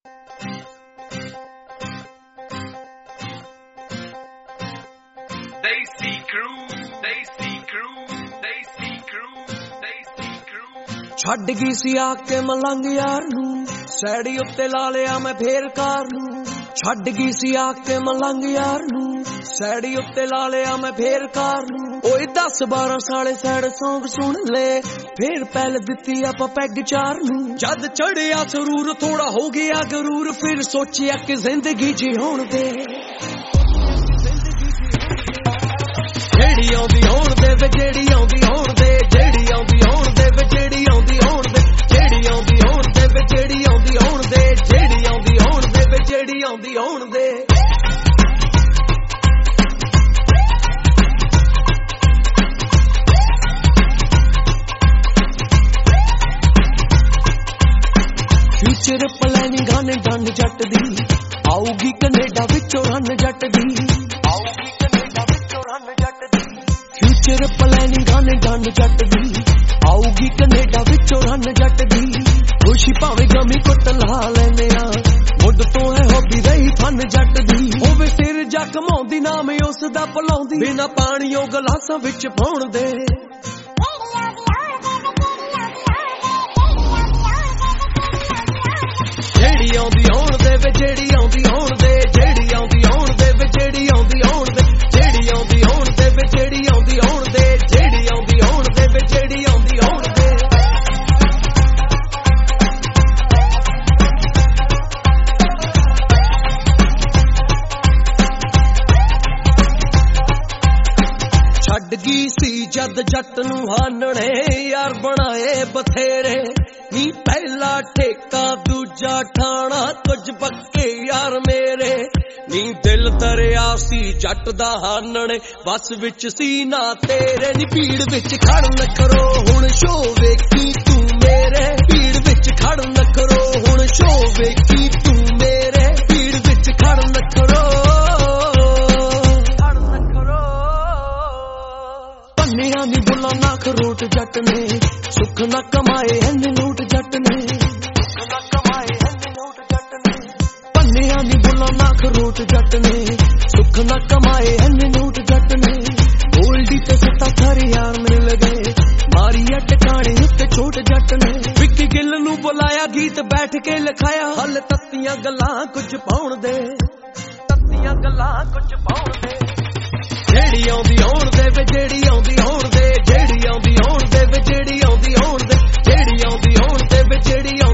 ਛੱਡ ਗਈ ਸੀ ਆ ਕੇ ਮਲੰਗ ਯਾਰ ਨੂੰ, ਸੈੜੀ ਉੱਤੇ ਲਾ ਲਿਆ ਮੈਂ ਫੇਰ ਕਾਰ ਨੂੰ। ਛੱਡ ਗਈ ਸੀ ਆ ਕੇ ਮਲੰਗ ਯਾਰ ਨੂੰ, ਸੈੜੀ ਉੱਤੇ ਲਾ ਲਿਆ ਮੈਂ ਫੇਰ ਕਾਰ ਨੂੰ। ਓਏ 10-12 ਸਾਲੇ ਸੈਡ ਸੌਂਗ ਸੁਣ ਲੈ, ਫੇਰ ਪਹਿਲ ਦਿੱਤੀ ਆਪਾਂ ਪੈਗ ਚਾਰ ਨੂੰ। ਜਦ ਚੜਿਆ ਸਰੂਰ ਥੋੜਾ ਹੋ ਗਿਆ ਗਰੂਰ, ਫਿਰ ਸੋਚਿਆ ਕਿ ਜ਼ਿੰਦਗੀ ਜਿਉਣ ਦੇ, ਜਿਹੜੀ ਆਉਂਦੀ ਹੋਣ ਦੇ ਵੇ ਜਿਹੜੀ ਆਉਂਦੀ ਹੋਣ ਦੇ, ਜਿਹੜੀ ਆਉਂਦੀ ਹੋਣ ਦੇ ਵੇ ਜਿਹੜੀ ਆਉਂਦੀ ਹੋਣ ਦੇ, ਜਿਹੜੀ ਆਉਂਦੀ ਹੋਣ ਦੇ ਵੇ ਜਿਹੜੀ ਆਉਂਦੀ ਹੋਣ ਦੇ, ਜਿਹੜੀ ਆਉਂਦੀ ਹੋਣ ਦੇ ਵੇ ਜਿਹੜੀ ਆਉਂਦੀ ਹੋਣ ਦੇ। ਫਿਊਚਰ ਪਲੈਨਿੰਗ ਗਾਣੇ ਗੰਨ ਜੱਟ ਦੀ, ਆਊਗੀ ਕੈਨੇਡਾ ਵਿੱਚੋਂ ਰਨ ਜੱਟ ਦੀ, ਆਊਗੀ ਕੈਨੇਡਾ ਵਿੱਚੋਂ ਰਨ ਜੱਟ ਦੀ। ਫਿਊਚਰ ਪਲੈਨਿੰਗ ਗਾਣੇ ਗੰਨ ਜੱਟ ਦੀ, ਆਊਗੀ ਕੈਨੇਡਾ ਵਿੱਚੋਂ ਰਨ ਜੱਟ ਦੀ। ਖੁਸ਼ੀ ਭਾਵੇਂ ਗਮੀ ਕੁੱਟ ਲਾ ਲੈਨੇ ਆ, ਮੁੱਢ ਤੋਂ ਹੈ ਹੌਬੀ ਰਹੀ ਫਨ ਜੱਟ ਦੀ। ਹੋਵੇ ਸਿਰ ਜਾ ਕਮਾਉਂਦੀ ਨਾਮ ਉਸ ਦਾ ਭੁਲਾਉਂਦੀ, ਬਿਨਾ ਪਾਣੀਓ ਗਲਾਸਾਂ ਵਿੱਚ ਪਾਉਣ ਦੇ। ਜਿਹੜੀ ਆਉਂਦੀ ਹੋਣ ਦੇ ਵੇ ਜਿਹੜੀ ਆਉਂਦੀ ਹੋਣ ਦੇ, ਜਿਹੜੀ ਆਉਂਦੀ ਹੋਣ ਦੇ ਵੇ ਜਿਹੜੀ ਆਉਂਦੀ ਹੋਣ ਦੇ, ਜਿਹੜੀ ਆਉਂਦੀ ਹੋਣ ਦੇ ਵੇ ਜਿਹੜੀ ਆਉਂਦੀ ਹੋਣ ਦੇ, ਜਿਹੜੀ ਆਉਂਦੀ ਹੋਣ ਦੇ ਵੇ ਜਿਹੜੀ ਆਉਂਦੀ ਹੋਣ ਦੇ। ਛੱਡ ਗਈ ਸੀ ਜਦ ਜੱਟ ਨੂੰ ਹਾਨਣੇ, ਯਾਰ ਬਣਾਏ ਬਥੇਰੇ ਨੀ, ਪਹਿਲਾ ਠੇਕਾ ਦੂਜਾ ਠਾਣਾ, ਕੁਝ ਪੱਕੇ ਯਾਰ ਮੇਰੇ ਨੀ। ਦਿਲ ਦਰਿਆ ਸੀ ਜੱਟ ਦਾ ਹਾਨਣੇ, ਬੱਸ ਵਿੱਚ ਸੀ ਨਾ ਤੇਰੇ ਨੀ। ਭੀੜ ਵਿੱਚ ਖੜ ਨਾ ਕਰੋ ਹੁਣ ਸ਼ੋ ਵੇਖੀ ਤੂੰ ਮੇਰੇ, ਭੀੜ ਵਿੱਚ ਖੜ ਨਾ ਕਰੋ ਹੁਣ ਸ਼ੋ ਵੇਖੀ ਤੂੰ ਮੇਰੇ, ਭੀੜ ਵਿੱਚ ਖੜ ਨਾ ਕਰੋ। ਪੰਨਿਆਂ ਨੀ ਬੁੱਲਾਂ ਨਾ ਖਰੋਟ ਜੱਟ ਨੇ, ਸੁੱਖ ਨਾ ਕਮਾਏ ਐਨੇ ਲੂਟ ਜੱਟ ਨੇ, ਸੁੱਖ ਨਾ ਕਮਾਏ ਐਨੇ ਲੂਟ ਜੱਟ ਨੇ। ਪੰਨਿਆਂ ਨੀ ਬੁੱਲਾਂ ਨਾ ਖਰੋਟ ਜੱਟ ਨੇ, ਸੁੱਖ ਨਾ ਕਮਾਏ ਐਨੇ ਲੂਟ ਜੱਟ ਨੇ। ਗੋਲਡੀ ਤੇ ਸੱਤਾ ਸਾਰੇ ਯਾਰ ਮਿਲ ਗਏ, ਮਾਰੀ ਆ ਟਿਕਾਣੇ ਉੱਤੇ ਛੋਟ ਜੱਟ ਨੇ। ਵਿੱਕੀ ਗਿੱਲ ਨੂੰ ਬੁਲਾਇਆ ਗੀਤ ਬੈਠ ਕੇ ਲਿਖਾਇਆ, ਹਲ ਤੱਤੀਆਂ ਗੱਲਾਂ ਕੁਝ ਪਾਉਣ ਦੇ, ਤੱਤੀਆਂ ਗੱਲਾਂ ਕੁਝ ਪਾਉਣ ਦੇ। ਜਿਹੜੀ ਆਉਂਦੀ ਹੋਣ ਦੇ ਵੇ ਜਿਹੜੀ ਆਉਂਦੀ ਹੋਣ ਦੇ, ਜਿਹੜੀ ਆਉਂਦੀ ਹੋਣ ਦੇ ਵੇ ਜਿਹੜੀ ਆਉਂਦੀ ਹੋਣ ਦੇ, ਜਿਹੜੀ ਆਉਂਦੀ ਹੋਣ ਦੇ ਵੇ ਜਿਹੜੀ